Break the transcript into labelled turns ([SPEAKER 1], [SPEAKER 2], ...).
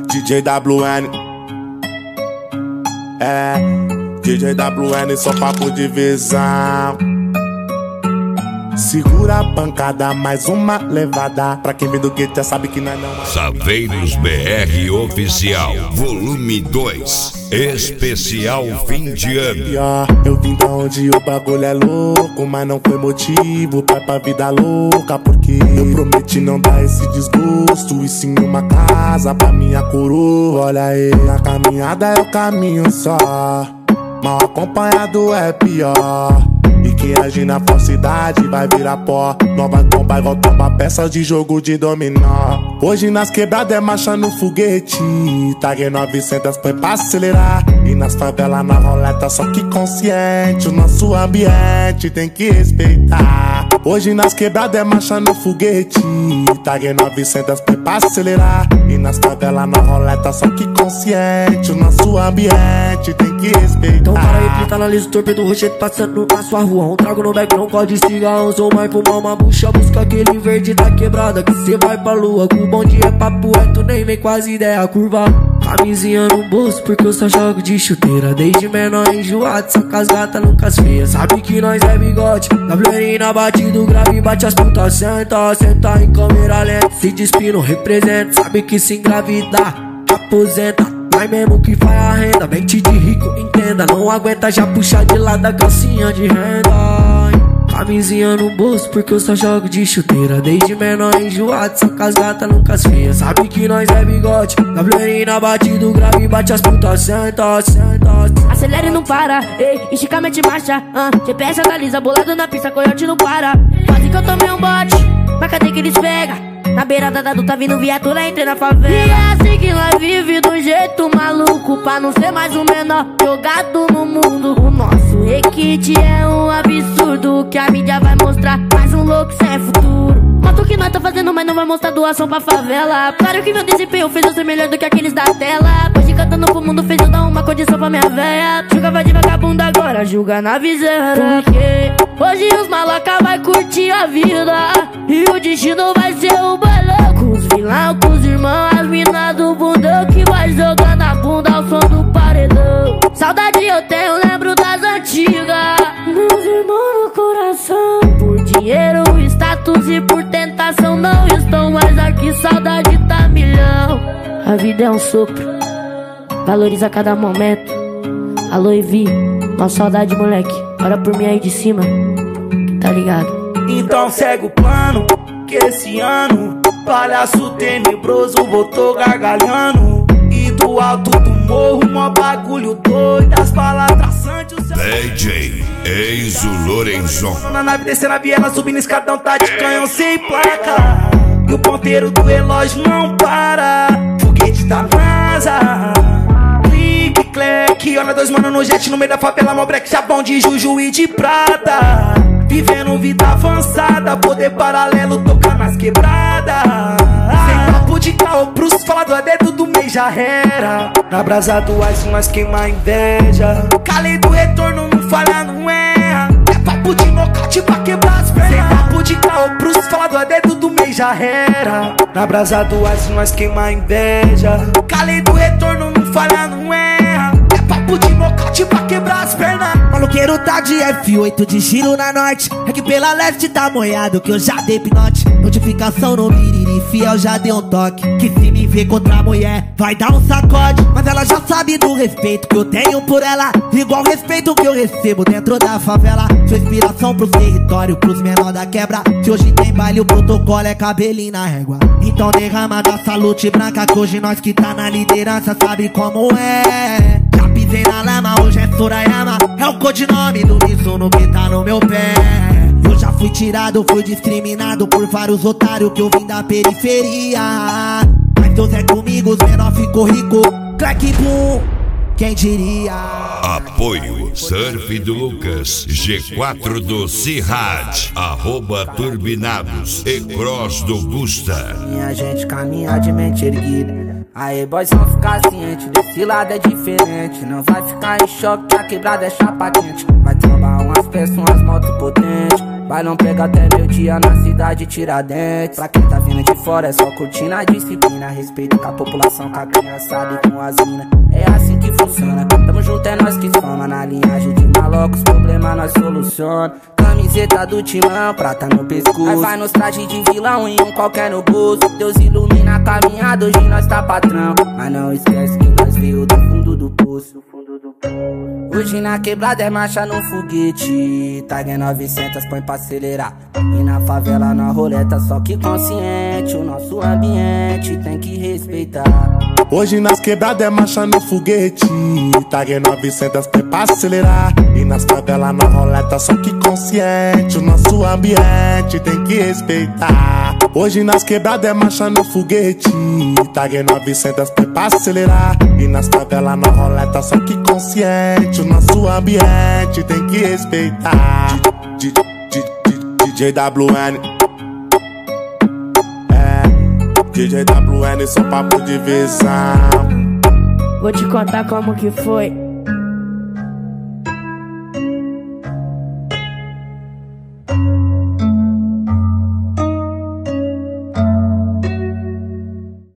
[SPEAKER 1] DJ WN. É, DJ WN, só papo de visão. Segura a pancada, mais uma levada. Pra quem vem do gueto já sabe que nós não.
[SPEAKER 2] Saveiros BR Oficial, volume 2, especial fim de ano.
[SPEAKER 1] Eu vim da onde o bagulho é louco, mas não foi motivo pra vida louca. Porque eu prometi não dar esse desgosto, e sim uma casa pra minha coroa. Olha aí, a caminhada é o caminho só, mal acompanhado é pior. E quem agir na falsidade vai virar pó. Nova tomba igual tomba peças de jogo de dominó. Hoje nas quebradas é marcha no foguete. Tag 900 põe pra acelerar. E nas favelas na roleta só que consciente. O nosso ambiente tem que respeitar. Hoje nas quebradas é marcha no foguete. Tag 900 põe pra acelerar. E nas favelas na roleta só que consciente. O nosso ambiente tem que respeitar.
[SPEAKER 3] Então para aí, pinta na lista, torpedo rochedo passando na sua rua. Um trago no back, não pode cigarrão. Sou mais fumar uma bucha, busca aquele verde da quebrada que cê vai pra lua. Com bom dia é papo reto, nem vem com as ideias curva. Camisinha no bolso porque eu só jogo de chuteira. Desde menor enjoado, só com as gatas nunca as feias. Sabe que nós é bigode, WN na batida, grave bate as putas. Senta, senta em câmera lenta, se despino, representa. Sabe que se engravidar, aposenta. Nós mesmo que faz a renda, mente de rico, entenda. Não aguenta já puxar de lado a calcinha de renda. Camisinha no bolso porque eu só jogo de chuteira. Desde menor enjoado, só com as gatas nunca as feias. Sabe que nós é bigode, WN na batida, grave bate as putas. Senta, senta.
[SPEAKER 4] Acelera e não para, ei, esticamente marcha. GPS analisa, bolado na pista, coiote não para. Quase que eu tomei um bote, mas cadê que eles pegam? Na beirada da duta vindo viatura, entrei na favela. E é assim que nós vive do jeito maluco, pra não ser mais o menor jogado no mundo. O nosso requinte é um absurdo, que a mídia vai mostrar mais um louco sem futuro. Mostra o que nós tá fazendo, mas não vai mostrar doação pra favela. Claro que meu desempenho fez eu ser melhor do que aqueles da tela. Hoje cantando pro mundo fez eu dar uma condição pra minha véia. Julgava de vagabundo agora, julga na viseira. Porque hoje os maloca vai curtir a vida, e o destino vai ser o bailão. Com os vilão, com os irmãos, as minas do bundão, que vai jogando a bunda ao som do paredão. Saudade eu tenho, lembro das antigas. Meus irmãos no coração. Por dinheiro, status e por tentação não estou mais aqui, saudade tá milhão. A vida é um sopro, valoriza cada momento. Alô Evi, uma saudade moleque, ora por mim aí de cima, tá ligado?
[SPEAKER 5] Então segue o plano, que esse ano palhaço tenebroso voltou gargalhando. E do alto do morro, mó bagulho doido, as palavras santas.
[SPEAKER 2] DJ Enzo Lorenzon.
[SPEAKER 5] Na nave descendo a viela, subindo escadão, tá de canhão sem placa. E o ponteiro do relógio não para, foguete da NASA. Clique, cleque, olha dois mano no jet no meio da favela, mó breque, chabão de juju e de prata. Vivendo vida avançada, poder paralelo, tocar nas quebradas. Sem papo de caô pros falador, dedo do mês já era. Na brasa do ice nós queima a inveja. Calei do retorno, não falha, não erra. É papo de nocaute pra quebrar as pernas. Sem papo de caô pros falador, dedo do mês já era. Na brasa do ice nós queima a inveja. Calei do retorno, não falha, não erra. É papo de nocaute pra quebrar as pernas.
[SPEAKER 3] Maluqueiro tá de F8 de giro na norte. É que pela leste tá molhado que eu já dei pinote. Notificação no miriri, fiel já deu um toque. Que se me ver contra a mulher, vai dar um sacode. Mas ela já sabe do respeito que eu tenho por ela, igual respeito que eu recebo dentro da favela. Sou inspiração pros territórios, pros menor da quebra. Se hoje tem baile o protocolo é cabelinho na régua. Então derrama da salute branca, que hoje nós que tá na liderança sabe como é. Já pisei na lama, hoje é Sorayama. É o codinome do Mizuno que tá no meu pé. Eu já fui tirado, fui discriminado por vários otários que eu vim da periferia. Mas Deus é comigo, os menor ficou rico. Crack boom, quem diria?
[SPEAKER 2] Apoio Surf do Lucas, G4 do Cirrad, @Turbinados e Cross do Busta.
[SPEAKER 6] Minha gente caminha de mente erguida. Aê, boys, vão ficar ciente, desse lado é diferente. Não vai ficar em choque, que a quebrada é chapa quente. Vai trombar umas peças, umas motos potentes. Vai não pegar até meu dia na cidade Tiradentes. Pra quem tá vindo de fora é só curtindo a disciplina. Respeito com a população, com a criançada e com as minas. É assim que funciona, tamo junto, é nós que soma. Na linhagem de malocos, problema nós soluciona. Camiseta do timão, prata no pescoço. Aí vai nos trajes de vilão e um qualquer no bolso. Deus ilumina a caminhada, hoje nós tá patrão. Mas não esquece que nós veio do fundo do poço. Hoje na quebrada é marcha no foguete. Tag 900, põe pra acelerar. E na favela na roleta, só que consciente. O nosso ambiente tem que respeitar.
[SPEAKER 1] Hoje nas quebradas é marcha no foguete. Tag 900, põe pra acelerar. E nas favelas na roleta, só que consciente. O nosso ambiente tem que respeitar. Hoje nas quebradas é marcha no foguete. Tag 900, põe pra acelerar. E nas favelas na roleta, só que consciente. O nosso ambiente tem que respeitar. DJ WN. DJ WN, só papo de visão.
[SPEAKER 4] Vou te contar como que foi.